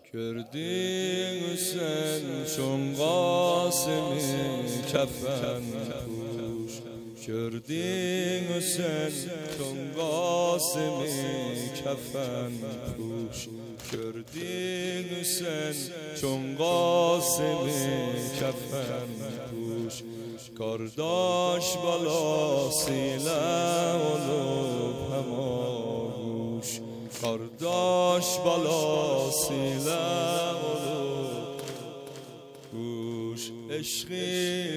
کردی حسین چون قاسمی کفن پوش کردی حسین چون قاسمی کفن پوش کردی حسین چون قاسمی کفن پوش کارداش بالا سیله و لب هماگوش کارداش بالا سیله و لب گوش عشقی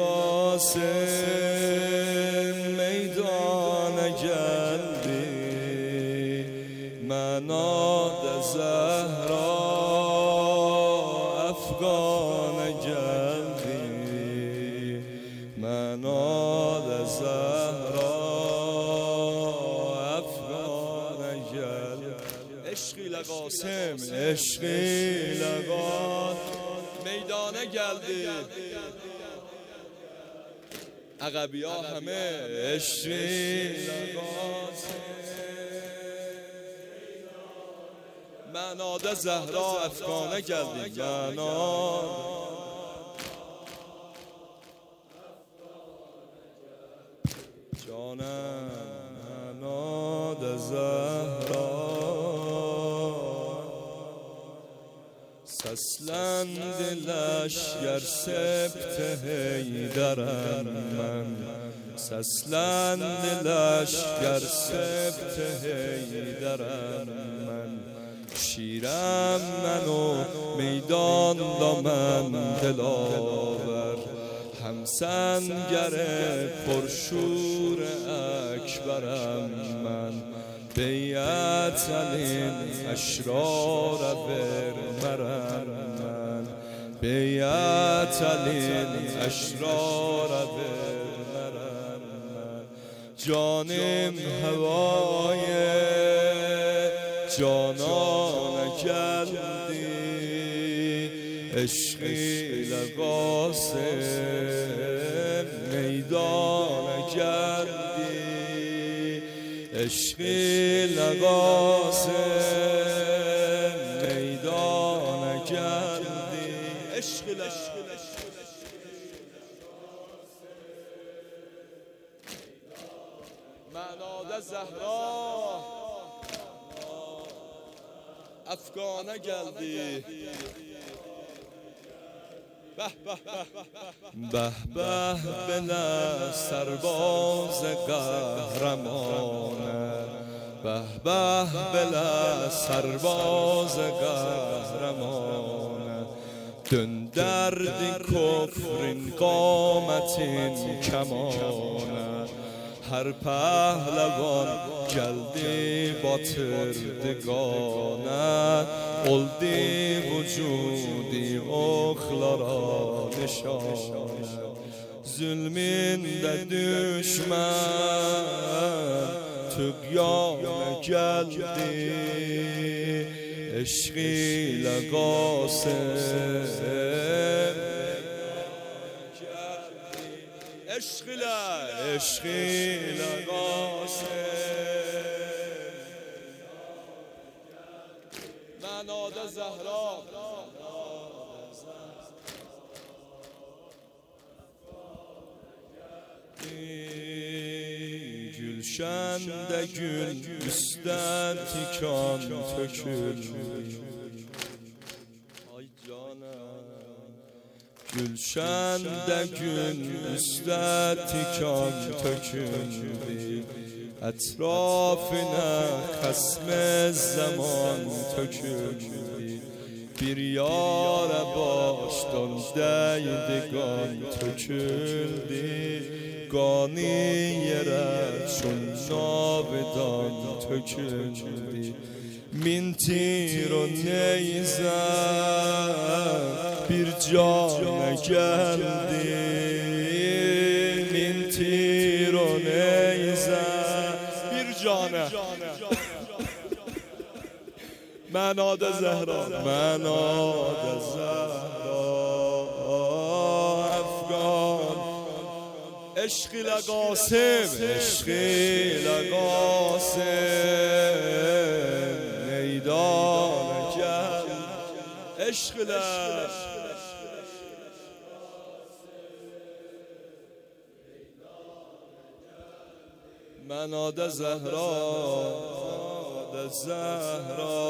لقاسم میدان گلبی مناد زهرا افغان گلبی مناد زهرا افغان گلبی عشقی لقاسم عشقی لقاسم میدانه گلدی عقبی ها همه عشقی لقاسم مناد زهرا افغانه گلدی مناد جانم مناد زهرا سسلند لشگر سبت هیدرم من سسلند لشگر سبت هیدرم من شیرم منو میدان دامن دلاور همسنگر پرشور اکبرم من بیعت علیم اشرار برمرم من بیعت علیم اشرار برمرم من جانم هوای جانان گلدی عشقی لقاسم میدان گلدی عشقی لقاسم میدان گلدی عشقی مناد زهرا افغانه گلدی به به بله سرباز قهرمانه به به بله سرباز قهرمانه دن درد کفرین قامتین کمانه هر پهلوان گلدی با تردگانه اولدی وجودی اخلارا نشانه ظلمین ده دشمن تقیان گلدی عشقی لقاسم عشقی لقاسم مناد زهرا گلشن ده گل üstten tikan tökülmüş ay canım gülşen de gül üstten tikan tökülmüş etrafına kasm zaman tökülmüş bir yara baştan değdigan töküldü gani yere çun navidan töküldü min tir o neyze bir cana geldi min tir o neyze bir cana مناد زهرا مناد زهرا افغان عشقی لقاسم عشقی لقاسم میدان گل عشق له مناد زهرا